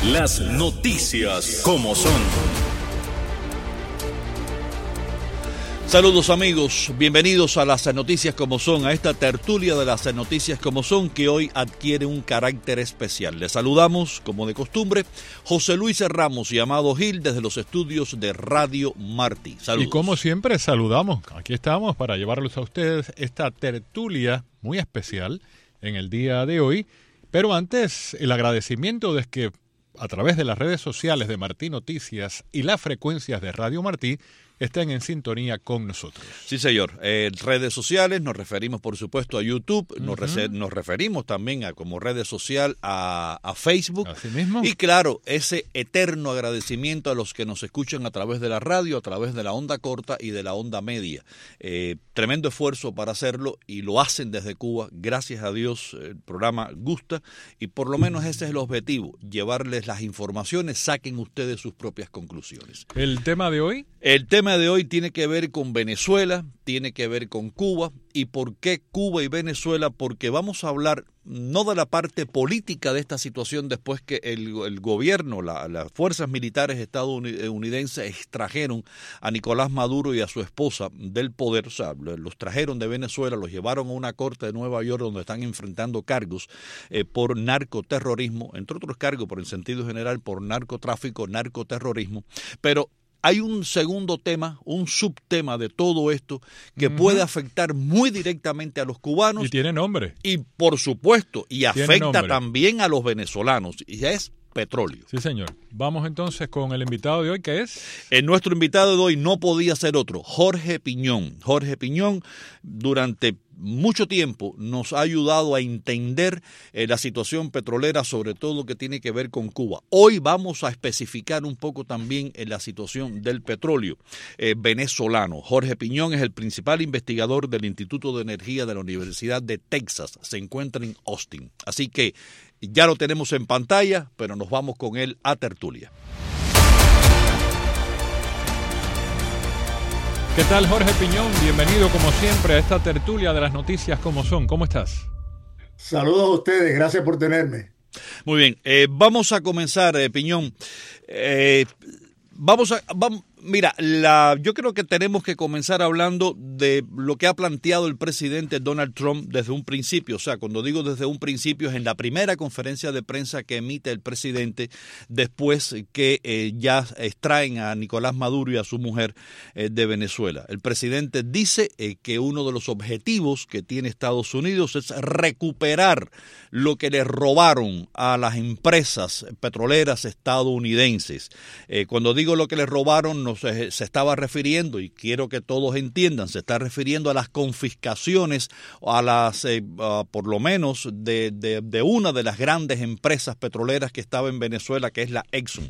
Las noticias como son. Saludos amigos, bienvenidos a las noticias como son, a esta tertulia de las noticias como son que hoy adquiere un carácter especial. Les saludamos, como de costumbre, José Luis Ramos y Amado Gil desde los estudios de Radio Martí. Saludos. Y como siempre saludamos, aquí estamos para llevarles a ustedes esta tertulia muy especial en el día de hoy. Pero antes, el agradecimiento de que a través de las redes sociales de Martí Noticias y las frecuencias de Radio Martí estén en sintonía con nosotros. Sí, señor. Redes sociales, nos referimos por supuesto a YouTube, nos referimos también a como redes social a Facebook. Así mismo. Y claro, ese eterno agradecimiento a los que nos escuchan a través de la radio, a través de la onda corta y de la onda media. Tremendo esfuerzo para hacerlo y lo hacen desde Cuba. Gracias a Dios el programa gusta y por lo menos ese es el objetivo, llevarles las informaciones, saquen ustedes sus propias conclusiones. ¿El tema de hoy? El tema de hoy tiene que ver con Venezuela, tiene que ver con Cuba. ¿Y por qué Cuba y Venezuela? Porque vamos a hablar no de la parte política de esta situación después que el gobierno, las fuerzas militares estadounidenses extrajeron a Nicolás Maduro y a su esposa del poder, o sea, los trajeron de Venezuela, los llevaron a una corte de Nueva York donde están enfrentando cargos por narcoterrorismo, entre otros cargos por el sentido general, por narcotráfico, narcoterrorismo, pero hay un segundo tema, un subtema de todo esto que puede afectar muy directamente a los cubanos. Y tiene nombre. Y por supuesto, y afecta también a los venezolanos, y es petróleo. Sí, señor. Vamos entonces con el invitado de hoy, ¿qué es? Nuestro invitado de hoy no podía ser otro, Jorge Piñón. Jorge Piñón, durante mucho tiempo nos ha ayudado a entender la situación petrolera, sobre todo lo que tiene que ver con Cuba. Hoy vamos a especificar un poco también en la situación del petróleo venezolano. Jorge Piñón es el principal investigador del Instituto de Energía de la Universidad de Texas. Se encuentra en Austin. Así que ya lo tenemos en pantalla, pero nos vamos con él a tertulia. ¿Qué tal, Jorge Piñón? Bienvenido como siempre a esta tertulia de las noticias como son. ¿Cómo estás? Saludos a ustedes, gracias por tenerme. Muy bien, vamos a comenzar, Piñón. Mira, yo creo que tenemos que comenzar hablando de lo que ha planteado el presidente Donald Trump desde un principio. O sea, cuando digo desde un principio es en la primera conferencia de prensa que emite el presidente después que ya extraen a Nicolás Maduro y a su mujer de Venezuela. El presidente dice que uno de los objetivos que tiene Estados Unidos es recuperar lo que le robaron a las empresas petroleras estadounidenses. Cuando digo lo que le robaron, no se estaba refiriendo, y quiero que todos entiendan, se está refiriendo a las confiscaciones, a las, por lo menos, de una de las grandes empresas petroleras que estaba en Venezuela, que es la Exxon.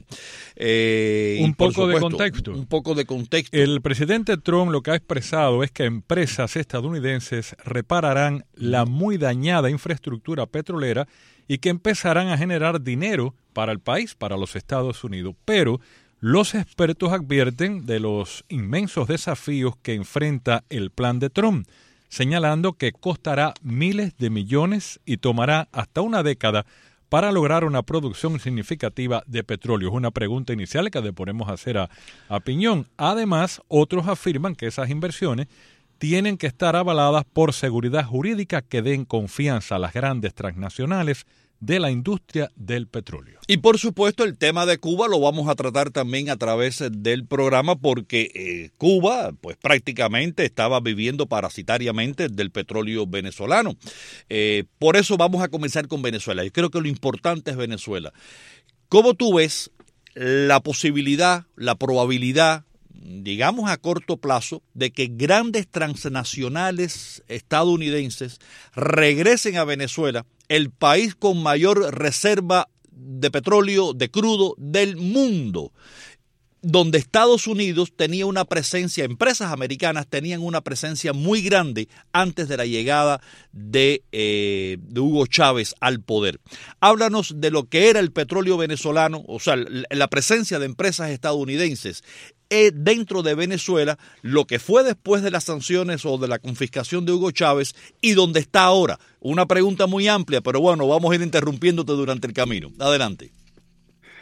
Un poco de contexto. Un poco de contexto. El presidente Trump lo que ha expresado es que empresas estadounidenses repararán la muy dañada infraestructura petrolera y que empezarán a generar dinero para el país, para los Estados Unidos. Pero los expertos advierten de los inmensos desafíos que enfrenta el plan de Trump, señalando que costará miles de millones y tomará hasta una década para lograr una producción significativa de petróleo. Es una pregunta inicial que le ponemos a hacer a Piñón. Además, otros afirman que esas inversiones tienen que estar avaladas por seguridad jurídica que den confianza a las grandes transnacionales de la industria del petróleo. Y por supuesto el tema de Cuba lo vamos a tratar también a través del programa porque Cuba pues prácticamente estaba viviendo parasitariamente del petróleo venezolano. Por eso vamos a comenzar con Venezuela. Yo creo que lo importante es Venezuela. ¿Cómo tú ves la posibilidad, la probabilidad, digamos a corto plazo, de que grandes transnacionales estadounidenses regresen a Venezuela, el país con mayor reserva de petróleo, de crudo del mundo, donde Estados Unidos tenía una presencia, empresas americanas tenían una presencia muy grande antes de la llegada de Hugo Chávez al poder? Háblanos de lo que era el petróleo venezolano, o sea, la presencia de empresas estadounidenses dentro de Venezuela, lo que fue después de las sanciones o de la confiscación de Hugo Chávez y donde está ahora. Una pregunta muy amplia, pero bueno, vamos a ir interrumpiéndote durante el camino. Adelante.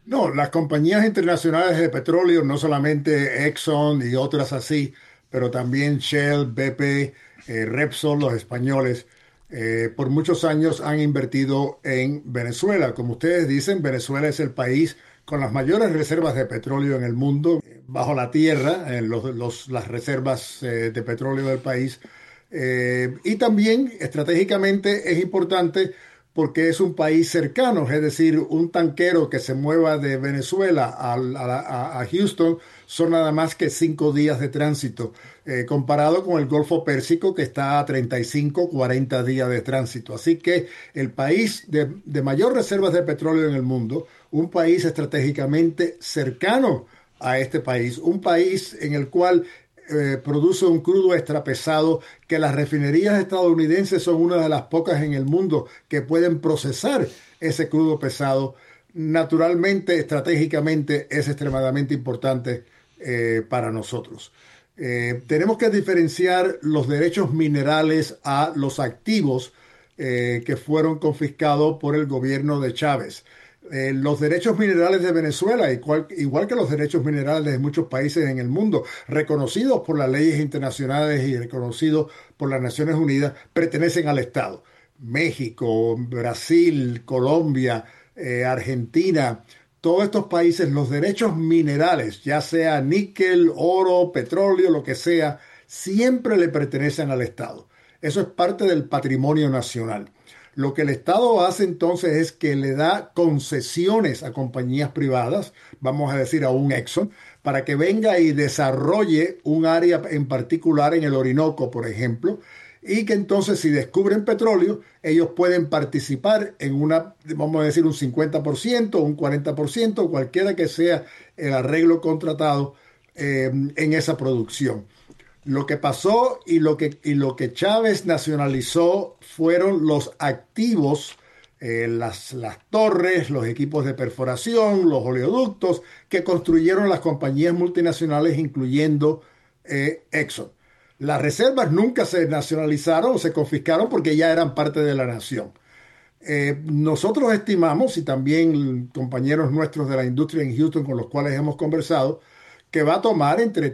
No, las compañías internacionales de petróleo, no solamente Exxon y otras así, pero también Shell, BP, Repsol, los españoles, por muchos años han invertido en Venezuela. Como ustedes dicen, Venezuela es el país con las mayores reservas de petróleo en el mundo, bajo la tierra, en las reservas de petróleo del país. Y también estratégicamente es importante porque es un país cercano, es decir, un tanquero que se mueva de Venezuela a Houston son nada más que 5 días de tránsito, comparado con el Golfo Pérsico que está a 35, 40 días de tránsito. Así que el país de mayor reservas de petróleo en el mundo, un país estratégicamente cercano a este país, un país en el cual produce un crudo extra pesado que las refinerías estadounidenses son una de las pocas en el mundo que pueden procesar ese crudo pesado. Naturalmente, estratégicamente, es extremadamente importante para nosotros. Tenemos que diferenciar los derechos minerales a los activos que fueron confiscados por el gobierno de Chávez. Los derechos minerales de Venezuela, igual que los derechos minerales de muchos países en el mundo, reconocidos por las leyes internacionales y reconocidos por las Naciones Unidas, pertenecen al Estado. México, Brasil, Colombia, Argentina, todos estos países, los derechos minerales, ya sea níquel, oro, petróleo, lo que sea, siempre le pertenecen al Estado. Eso es parte del patrimonio nacional. Lo que el Estado hace entonces es que le da concesiones a compañías privadas, vamos a decir a un Exxon, para que venga y desarrolle un área en particular en el Orinoco, por ejemplo, y que entonces si descubren petróleo, ellos pueden participar en vamos a decir un 50%, un 40%, cualquiera que sea el arreglo contratado en esa producción. Lo que pasó y lo que Chávez nacionalizó fueron los activos, las torres, los equipos de perforación, los oleoductos que construyeron las compañías multinacionales, incluyendo Exxon. Las reservas nunca se nacionalizaron o se confiscaron porque ya eran parte de la nación. Nosotros estimamos, y también compañeros nuestros de la industria en Houston con los cuales hemos conversado, que va a tomar entre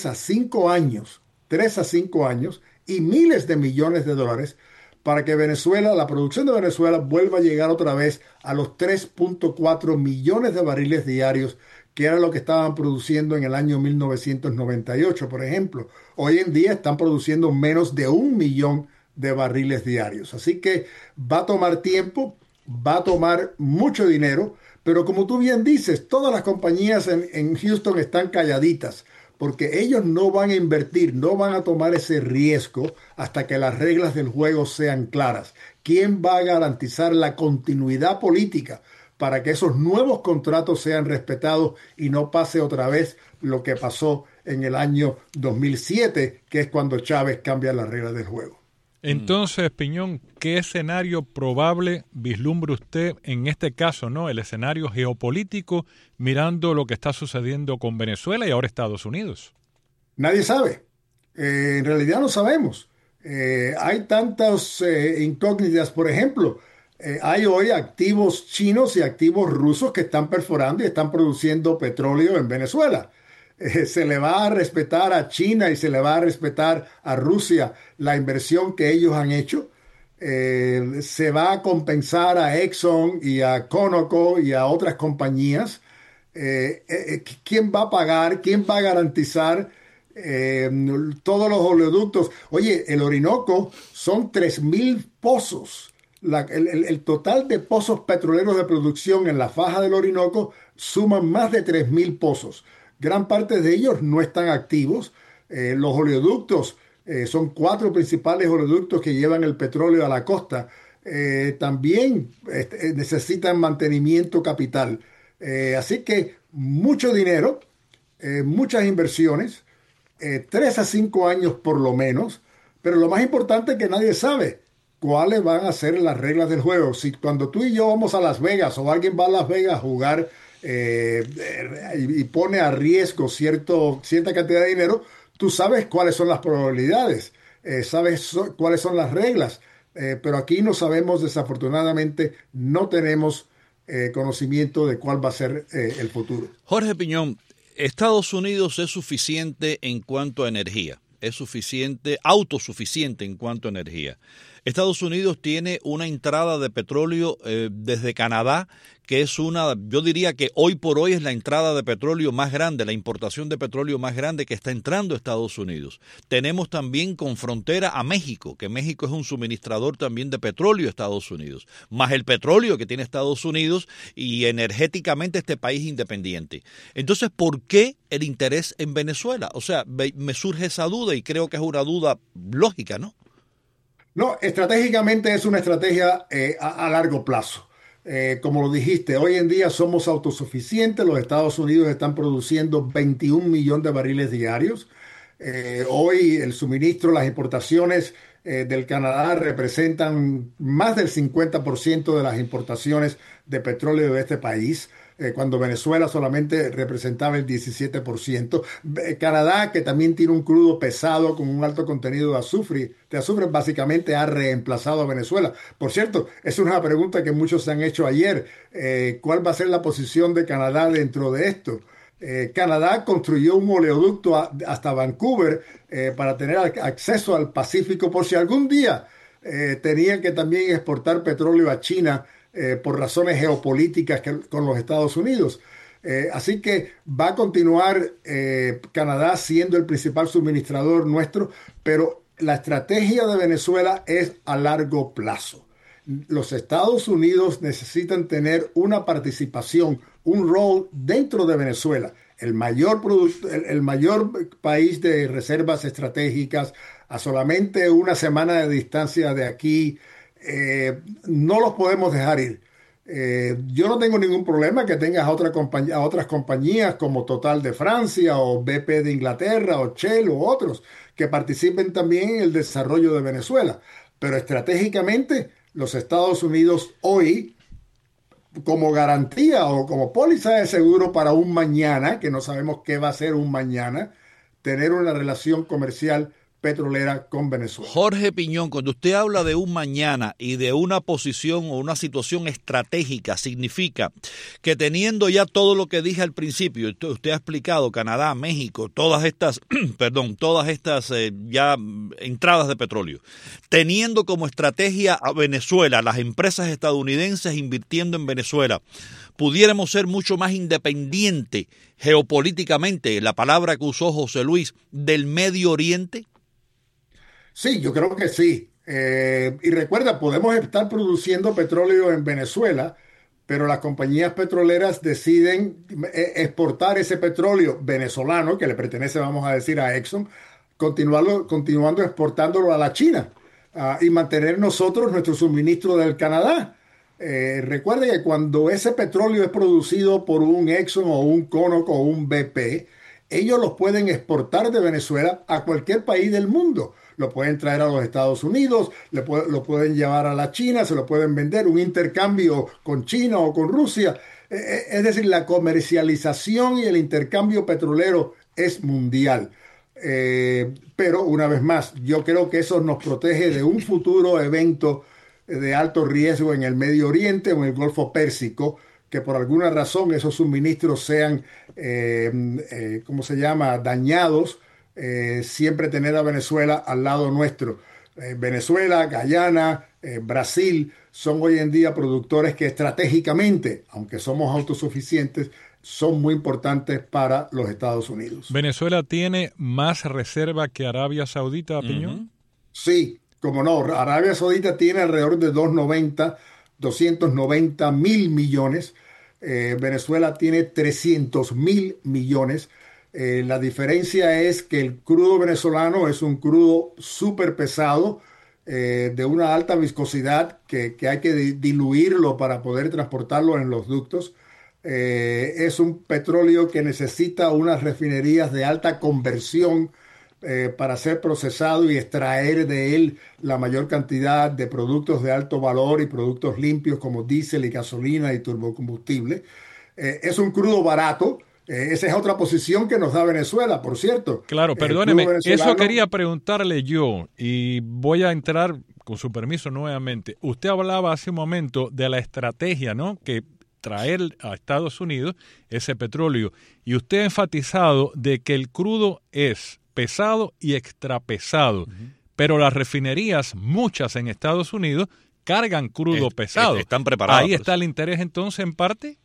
3 a 5 años y miles de millones de dólares para que Venezuela, la producción de Venezuela, vuelva a llegar otra vez a los 3.4 millones de barriles diarios, que era lo que estaban produciendo en el año 1998, por ejemplo. Hoy en día están produciendo menos de 1 millón de barriles diarios. Así que va a tomar tiempo, va a tomar mucho dinero, pero como tú bien dices, todas las compañías en Houston están calladitas, porque ellos no van a invertir, no van a tomar ese riesgo hasta que las reglas del juego sean claras. ¿Quién va a garantizar la continuidad política para que esos nuevos contratos sean respetados y no pase otra vez lo que pasó en el año 2007, que es cuando Chávez cambia las reglas del juego? Entonces, Piñón, ¿qué escenario probable vislumbra usted en este caso, ¿no? El escenario geopolítico, mirando lo que está sucediendo con Venezuela y ahora Estados Unidos. Nadie sabe. En realidad no sabemos. Hay tantas incógnitas. Por ejemplo, hay hoy activos chinos y activos rusos que están perforando y están produciendo petróleo en Venezuela. Se le va a respetar a China y se le va a respetar a Rusia la inversión que ellos han hecho. Se va a compensar a Exxon y a Conoco y a otras compañías. ¿Quién va a pagar? ¿Quién va a garantizar todos los oleoductos? Oye, el Orinoco son 3.000 pozos. El total de pozos petroleros de producción en la faja del Orinoco suman más de 3.000 pozos. Gran parte de ellos no están activos. Los oleoductos, son 4 principales oleoductos que llevan el petróleo a la costa. También necesitan mantenimiento capital. Así que mucho dinero, muchas inversiones, 3 a 5 años por lo menos. Pero lo más importante es que nadie sabe cuáles van a ser las reglas del juego. Si cuando tú y yo vamos a Las Vegas o alguien va a Las Vegas a jugar y pone a riesgo cierta cantidad de dinero, tú sabes cuáles son las probabilidades, sabes cuáles son las reglas, pero aquí no sabemos, desafortunadamente, no tenemos conocimiento de cuál va a ser el futuro. Jorge Piñón, Estados Unidos es suficiente en cuanto a energía, es suficiente, autosuficiente en cuanto a energía. Estados Unidos tiene una entrada de petróleo desde Canadá, que es yo diría que hoy por hoy es la entrada de petróleo más grande, la importación de petróleo más grande que está entrando a Estados Unidos. Tenemos también con frontera a México, que México es un suministrador también de petróleo a Estados Unidos, más el petróleo que tiene Estados Unidos y energéticamente este país independiente. Entonces, ¿por qué el interés en Venezuela? O sea, me surge esa duda y creo que es una duda lógica, ¿no? No, estratégicamente es una estrategia a largo plazo. Como lo dijiste, hoy en día somos autosuficientes. Los Estados Unidos están produciendo 21 millones de barriles diarios. Hoy el suministro, las importaciones del Canadá representan más del 50% de las importaciones de petróleo de este país, cuando Venezuela solamente representaba el 17%. Canadá, que también tiene un crudo pesado con un alto contenido de azufre, básicamente ha reemplazado a Venezuela. Por cierto, es una pregunta que muchos se han hecho ayer. ¿Cuál va a ser la posición de Canadá dentro de esto? Canadá construyó un oleoducto hasta Vancouver para tener acceso al Pacífico por si algún día tenían que también exportar petróleo a China por razones geopolíticas con los Estados Unidos. Así que va a continuar Canadá siendo el principal suministrador nuestro, pero la estrategia de Venezuela es a largo plazo. Los Estados Unidos necesitan tener una participación, un rol dentro de Venezuela, el mayor país de reservas estratégicas, a solamente una semana de distancia de aquí. No los podemos dejar ir. Yo no tengo ningún problema que tengas a otras compañías como Total de Francia o BP de Inglaterra o Shell u otros que participen también en el desarrollo de Venezuela. Pero estratégicamente los Estados Unidos hoy, como garantía o como póliza de seguro para un mañana, que no sabemos qué va a ser un mañana, tener una relación comercial petrolera con Venezuela. Jorge Piñón, cuando usted habla de un mañana y de una posición o una situación estratégica, significa que teniendo ya todo lo que dije al principio, usted ha explicado Canadá, México, todas estas, ya entradas de petróleo, teniendo como estrategia a Venezuela, las empresas estadounidenses invirtiendo en Venezuela, pudiéramos ser mucho más independientes geopolíticamente, la palabra que usó José Luis, del Medio Oriente. Sí, yo creo que sí. Y recuerda, podemos estar produciendo petróleo en Venezuela, pero las compañías petroleras deciden exportar ese petróleo venezolano, que le pertenece, vamos a decir, a Exxon, continuando exportándolo a la China, y mantener nosotros nuestro suministro del Canadá. Recuerde que cuando ese petróleo es producido por un Exxon o un Conoco o un BP, ellos los pueden exportar de Venezuela a cualquier país del mundo. Lo pueden traer a los Estados Unidos, lo pueden llevar a la China, se lo pueden vender, un intercambio con China o con Rusia. Es decir, la comercialización y el intercambio petrolero es mundial. Pero una vez más, yo creo que eso nos protege de un futuro evento de alto riesgo en el Medio Oriente o en el Golfo Pérsico, que por alguna razón esos suministros sean, dañados. Siempre tener a Venezuela al lado nuestro. Venezuela, Guyana, Brasil son hoy en día productores que estratégicamente, aunque somos autosuficientes, son muy importantes para los Estados Unidos. ¿Venezuela tiene más reserva que Arabia Saudita, Piñón? Sí, como no. Arabia Saudita tiene alrededor de 290 mil millones. Venezuela tiene 300 mil millones. La diferencia es que el crudo venezolano es un crudo súper pesado, de una alta viscosidad que hay que diluirlo para poder transportarlo en los ductos. Es un petróleo que necesita unas refinerías de alta conversión para ser procesado y extraer de él la mayor cantidad de productos de alto valor y productos limpios como diésel y gasolina y turbocombustible. Es un crudo barato. Esa es otra posición que nos da Venezuela, por cierto. Claro, perdóneme, eso quería preguntarle yo y voy a entrar, con su permiso, nuevamente. Usted hablaba hace un momento de la estrategia, ¿no?, que traer a Estados Unidos ese petróleo. Y usted ha enfatizado de que el crudo es pesado y extrapesado, pero las refinerías, muchas en Estados Unidos, cargan crudo pesado. Están preparados. Ahí está el interés entonces en parte.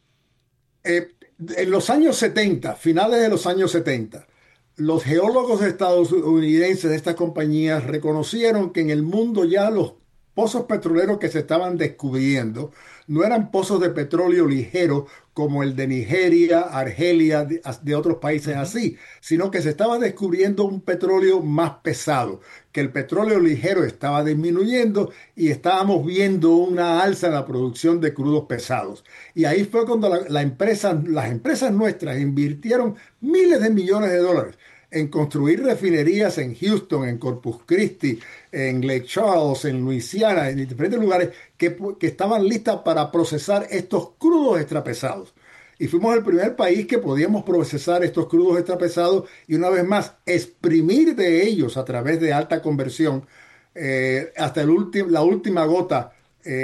En los años 70, finales de los años 70, los geólogos estadounidenses de estas compañías reconocieron que en el mundo ya los pozos petroleros que se estaban descubriendo no eran pozos de petróleo ligero como el de Nigeria, Argelia, de otros países así, sino que se estaba descubriendo un petróleo más pesado, que el petróleo ligero estaba disminuyendo y estábamos viendo una alza en la producción de crudos pesados. Y ahí fue cuando las empresas nuestras invirtieron miles de millones de dólares en construir refinerías en Houston, en Corpus Christi, en Lake Charles, en Luisiana, en diferentes lugares que estaban listas para procesar estos crudos extrapesados. Y fuimos el primer país que podíamos procesar estos crudos extrapesados y una vez más exprimir de ellos a través de alta conversión hasta la última gota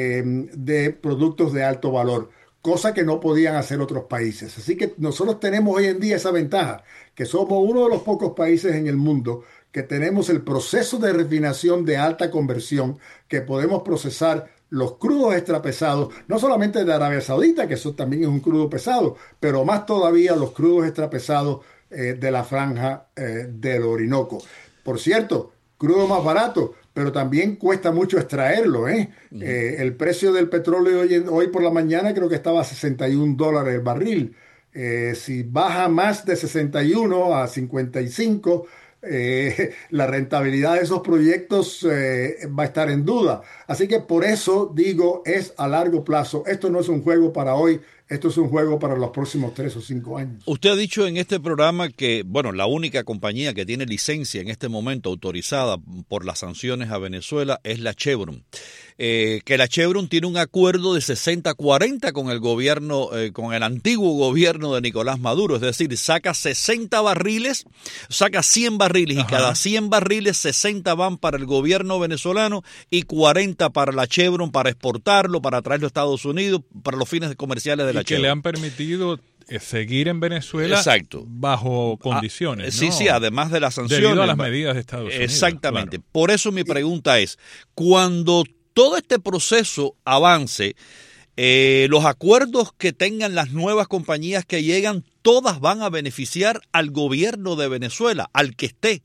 de productos de alto valor, cosa que no podían hacer otros países. Así que nosotros tenemos hoy en día esa ventaja, que somos uno de los pocos países en el mundo que tenemos el proceso de refinación de alta conversión, que podemos procesar los crudos extrapesados, no solamente de Arabia Saudita, que eso también es un crudo pesado, pero más todavía los crudos extrapesados de la franja del Orinoco. Por cierto, crudo más barato, pero también cuesta mucho extraerlo, ¿eh? El precio del petróleo hoy por la mañana creo que estaba a $61 el barril. Si baja más de 61 a 55, la rentabilidad de esos proyectos va a estar en duda. Así que por eso digo, es a largo plazo. Esto no es un juego para hoy, esto es un juego para los próximos 3 o 5 años. Usted ha dicho en este programa que, bueno, la única compañía que tiene licencia en este momento autorizada por las sanciones a Venezuela es la Chevron. Que la Chevron tiene un acuerdo de 60-40 con el gobierno, con el antiguo gobierno de Nicolás Maduro, es decir, saca 60 barriles, saca 100 barriles y cada 100 barriles 60 van para el gobierno venezolano y 40 para la Chevron para exportarlo, para traerlo a Estados Unidos, para los fines comerciales de la Chevron. Que le han permitido seguir en Venezuela. Exacto. Bajo condiciones. Sí, ¿no? sí, además de las sanciones. Debido a las medidas de Estados Unidos. Exactamente. Claro. Por eso mi pregunta es, cuando todo este proceso avance, los acuerdos que tengan las nuevas compañías que llegan, todas van a beneficiar al gobierno de Venezuela, al que esté.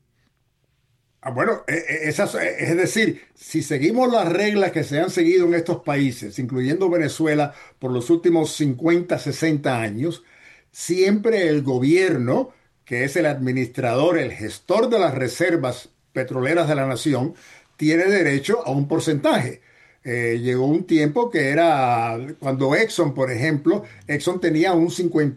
Bueno, es decir, si seguimos las reglas que se han seguido en estos países, incluyendo Venezuela, por los últimos 50, 60 años, siempre el gobierno, que es el administrador, el gestor de las reservas petroleras de la nación, tiene derecho a un porcentaje. Llegó un tiempo que era cuando Exxon, por ejemplo, Exxon tenía un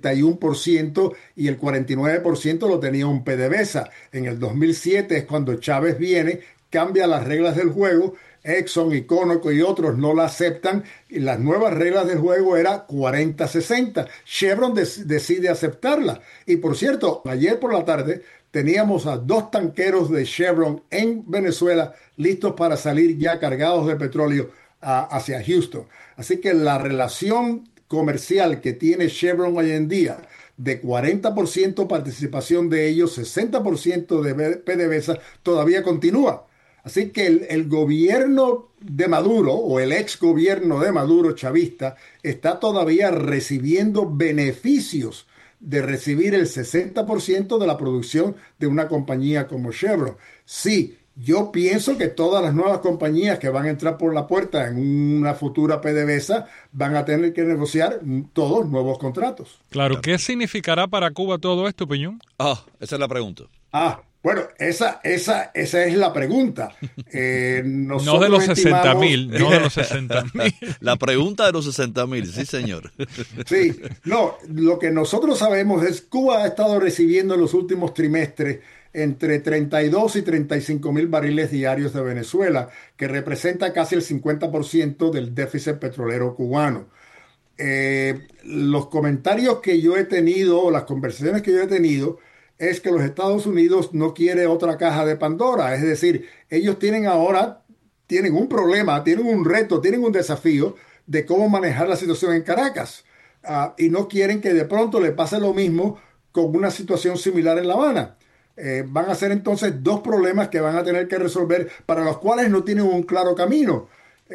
51% y el 49% lo tenía un PDVSA. En el 2007 es cuando Chávez viene, cambia las reglas del juego, Exxon y Conoco y otros no la aceptan y las nuevas reglas del juego era 40-60. Chevron decide aceptarla. Y por cierto, ayer por la tarde teníamos a 2 tanqueros de Chevron en Venezuela listos para salir ya cargados de petróleo hacia Houston. Así que la relación comercial que tiene Chevron hoy en día, de 40% participación de ellos, 60% de PDVSA, todavía continúa. Así que el gobierno de Maduro, o el ex gobierno de Maduro chavista, está todavía recibiendo beneficios de recibir el 60% de la producción de una compañía como Chevron. Sí, yo pienso que todas las nuevas compañías que van a entrar por la puerta en una futura PDVSA van a tener que negociar todos nuevos contratos. Claro, ¿qué significará para Cuba todo esto, Peñón? Esa es la pregunta. Bueno, esa es la pregunta. No de los 60,000, no de los 60,000. La pregunta de los 60,000, sí, señor. Sí, no, lo que nosotros sabemos es que Cuba ha estado recibiendo en los últimos trimestres entre 32 y 35 mil barriles diarios de Venezuela, que representa casi el 50% del déficit petrolero cubano. Los comentarios que yo he tenido, o las conversaciones que yo he tenido, es que los Estados Unidos no quiere otra caja de Pandora. Es decir, ellos tienen un problema, tienen un reto, tienen un desafío de cómo manejar la situación en Caracas. y no quieren que de pronto le pase lo mismo con una situación similar en La Habana. Van a ser entonces dos problemas que van a tener que resolver, para los cuales no tienen un claro camino.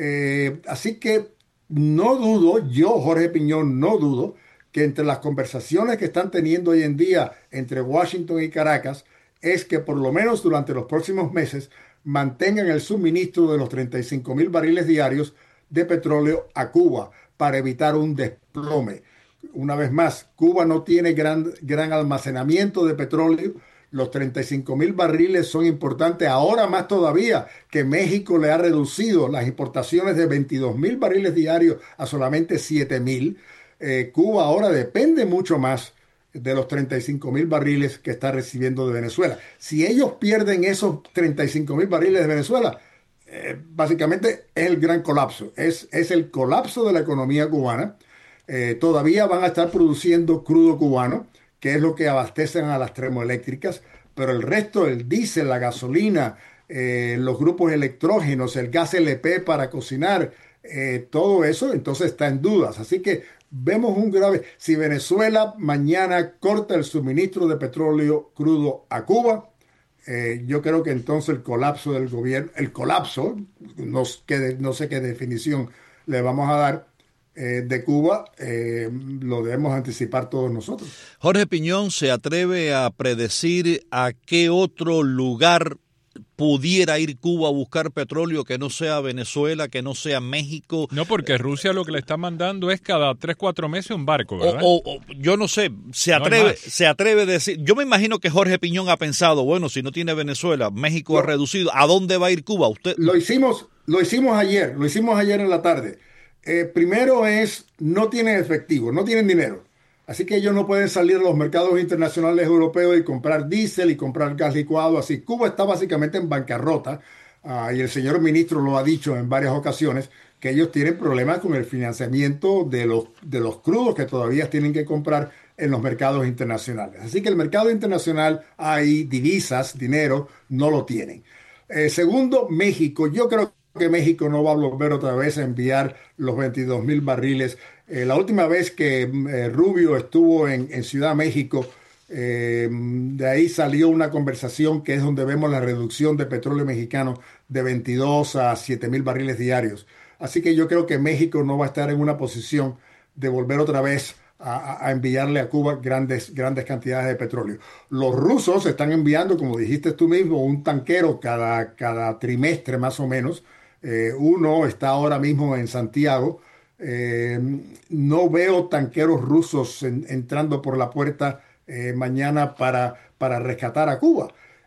Así que no dudo, yo, Jorge Piñón, no dudo que entre las conversaciones que están teniendo hoy en día entre Washington y Caracas, es que por lo menos durante los próximos meses mantengan el suministro de los 35,000 barriles diarios de petróleo a Cuba para evitar un desplome. Una vez más, Cuba no tiene gran almacenamiento de petróleo. Los 35,000 barriles son importantes, ahora más todavía que México le ha reducido las importaciones de 22,000 barriles diarios a solamente 7,000. Cuba ahora depende mucho más de los 35,000 barriles que está recibiendo de Venezuela. Si ellos pierden esos 35,000 barriles de Venezuela, básicamente es el gran colapso, es el colapso de la economía cubana. Todavía van a estar produciendo crudo cubano, que es lo que abastecen a las termoeléctricas, pero el resto, el diésel, la gasolina, los grupos electrógenos, el gas LP para cocinar, todo eso entonces está en dudas. Así que vemos un grave... Si Venezuela mañana corta el suministro de petróleo crudo a Cuba, yo creo que entonces el colapso del gobierno, el colapso, no sé qué definición le vamos a dar, de Cuba, lo debemos anticipar todos nosotros. Jorge Piñón, ¿se atreve a predecir a qué otro lugar pudiera ir Cuba a buscar petróleo que no sea Venezuela, que no sea México? No, porque Rusia lo que le está mandando es cada 3-4 meses un barco, ¿verdad? Yo no sé, se atreve a decir. Yo me imagino que Jorge Piñón ha pensado, bueno, si no tiene Venezuela, México ha reducido, ¿a dónde va a ir Cuba? Usted lo hicimos ayer en la tarde. Primero no tienen efectivo, no tienen dinero. Así que ellos no pueden salir a los mercados internacionales europeos y comprar diésel y comprar gas licuado. Así, Cuba está básicamente en bancarrota. Y el señor ministro lo ha dicho en varias ocasiones, que ellos tienen problemas con el financiamiento de los crudos que todavía tienen que comprar en los mercados internacionales. Así que el mercado internacional, hay divisas, dinero, no lo tienen. Segundo, México. Yo creo que México no va a volver otra vez a enviar los 22,000 barriles. La última vez que Rubio estuvo en Ciudad México, de ahí salió una conversación que es donde vemos la reducción de petróleo mexicano de 22 a 7,000 barriles diarios. Así que yo creo que México no va a estar en una posición de volver otra vez a enviarle a Cuba grandes cantidades de petróleo. Los rusos están enviando, como dijiste tú mismo, un tanquero cada trimestre más o menos. Uno está ahora mismo en Santiago. No veo tanqueros rusos entrando por la puerta mañana para rescatar a Cuba.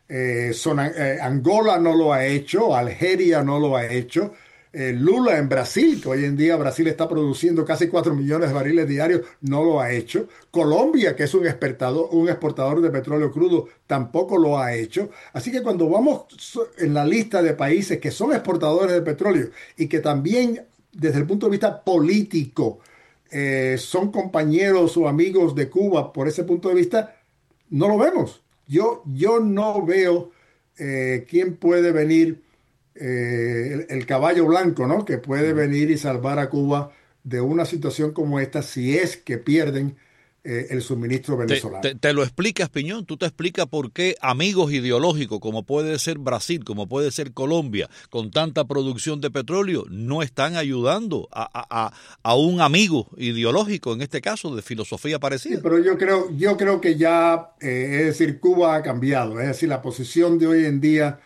Angola no lo ha hecho, Algeria no lo ha hecho. Lula en Brasil, que hoy en día Brasil está produciendo casi 4 millones de barriles diarios, no lo ha hecho. Colombia, que es un exportador de petróleo crudo, tampoco lo ha hecho. Así que cuando vamos en la lista de países que son exportadores de petróleo y que también desde el punto de vista político son compañeros o amigos de Cuba por ese punto de vista, no lo vemos. Yo no veo quién puede venir, el caballo blanco, ¿no? Que puede venir y salvar a Cuba de una situación como esta si es que pierden el suministro venezolano. Te lo explicas, Piñón, tú te explicas por qué amigos ideológicos como puede ser Brasil, como puede ser Colombia, con tanta producción de petróleo, no están ayudando a un amigo ideológico, en este caso de filosofía parecida. Sí, pero yo creo que ya, es decir, Cuba ha cambiado, es decir, la posición de hoy en día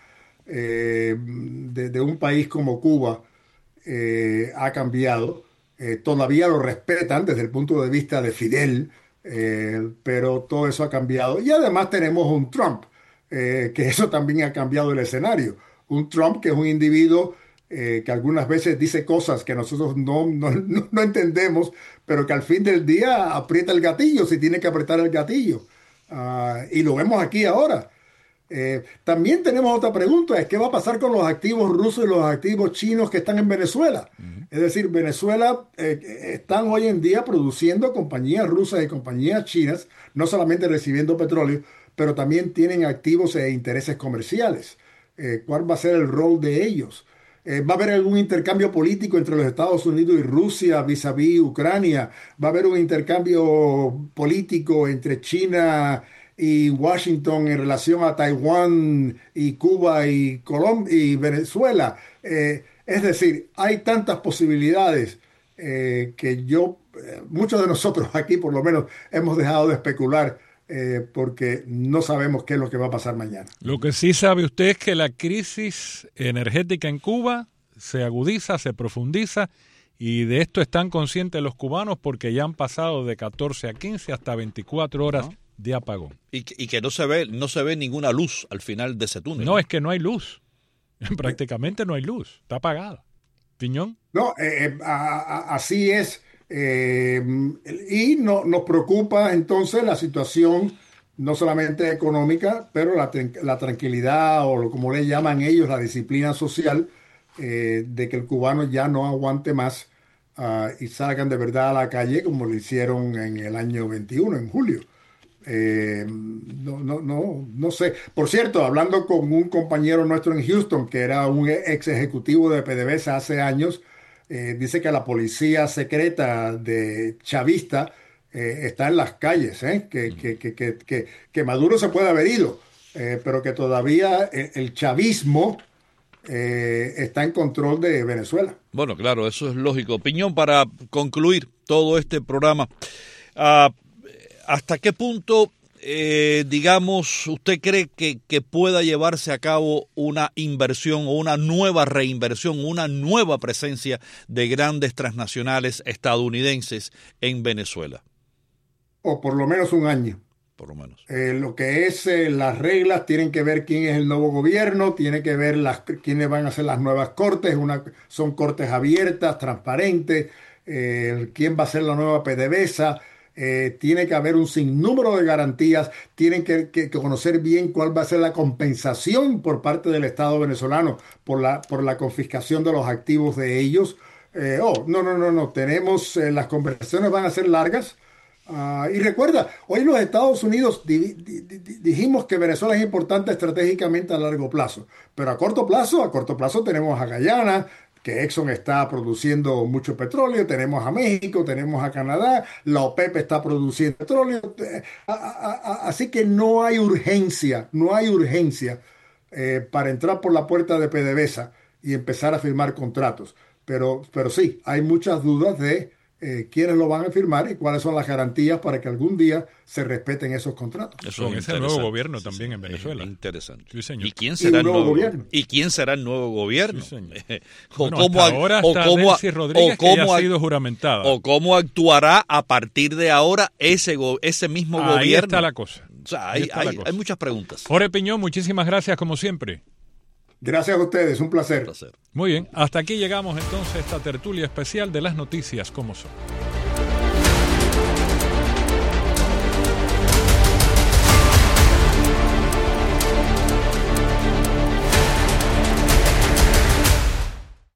de un país como Cuba ha cambiado. Todavía lo respetan desde el punto de vista de Fidel, pero todo eso ha cambiado. Y además tenemos un Trump, que eso también ha cambiado el escenario. Un Trump que es un individuo que algunas veces dice cosas que nosotros no entendemos, pero que al fin del día aprieta el gatillo si tiene que apretar el gatillo. Y lo vemos aquí ahora. También tenemos otra pregunta, es qué va a pasar con los activos rusos y los activos chinos que están en Venezuela. Es decir, Venezuela están hoy en día produciendo compañías rusas y compañías chinas, no solamente recibiendo petróleo, pero también tienen activos e intereses comerciales. ¿Cuál va a ser el rol de ellos? ¿Va a haber algún intercambio político entre los Estados Unidos y Rusia vis-a-vis Ucrania? ¿Va a haber un intercambio político entre China y Washington en relación a Taiwán y Cuba y Colombia y Venezuela? Es decir, hay tantas posibilidades que muchos de nosotros aquí por lo menos hemos dejado de especular porque no sabemos qué es lo que va a pasar mañana. Lo que sí sabe usted es que la crisis energética en Cuba se agudiza, se profundiza, y de esto están conscientes los cubanos porque ya han pasado de 14 a 15 hasta 24 horas de apagón. Y que no se ve ninguna luz al final de ese túnel. No, es que no hay luz. Prácticamente no hay luz. Está apagada. ¿Piñón? No, así es. Y nos preocupa entonces la situación, no solamente económica, pero la tranquilidad o como le llaman ellos, la disciplina social, de que el cubano ya no aguante más y salgan de verdad a la calle como lo hicieron en el año 21, en julio. No sé. Por cierto, hablando con un compañero nuestro en Houston, que era un ex ejecutivo de PDVSA hace años, dice que la policía secreta de chavista está en las calles, que Maduro se puede haber ido, pero que todavía el chavismo está en control de Venezuela. Bueno, claro, eso es lógico. Piñón, para concluir todo este programa, ¿hasta qué punto, digamos, usted cree que pueda llevarse a cabo una inversión o una nueva reinversión, una nueva presencia de grandes transnacionales estadounidenses en Venezuela? O por lo menos un año. Por lo menos. Lo que es las reglas tienen que ver quién es el nuevo gobierno, tiene que ver quiénes van a ser las nuevas cortes, son cortes abiertas, transparentes, quién va a ser la nueva PDVSA. Tiene que haber un sinnúmero de garantías, tienen que conocer bien cuál va a ser la compensación por parte del Estado venezolano por la confiscación de los activos de ellos. No, las conversaciones van a ser largas. Y recuerda, hoy los Estados Unidos dijimos que Venezuela es importante estratégicamente a largo plazo, pero a corto plazo tenemos a Guyana, que Exxon está produciendo mucho petróleo, tenemos a México, tenemos a Canadá, la OPEP está produciendo petróleo, así que no hay urgencia para entrar por la puerta de PDVSA y empezar a firmar contratos, pero sí, hay muchas dudas de quiénes lo van a firmar y cuáles son las garantías para que algún día se respeten esos contratos. Eso es el nuevo gobierno también en Venezuela. Interesante. Sí, señor. ¿Y quién será el nuevo gobierno? ¿Y quién será el nuevo gobierno? Sí, señor. Ahora está Delcy Rodríguez, que ya ha sido juramentada. O cómo actuará a partir de ahora ese mismo gobierno. Ahí está la cosa. O sea, hay muchas preguntas. Jorge Piñón, muchísimas gracias como siempre. Gracias a ustedes, un placer. Muy bien, hasta aquí llegamos entonces a esta tertulia especial de las noticias como son.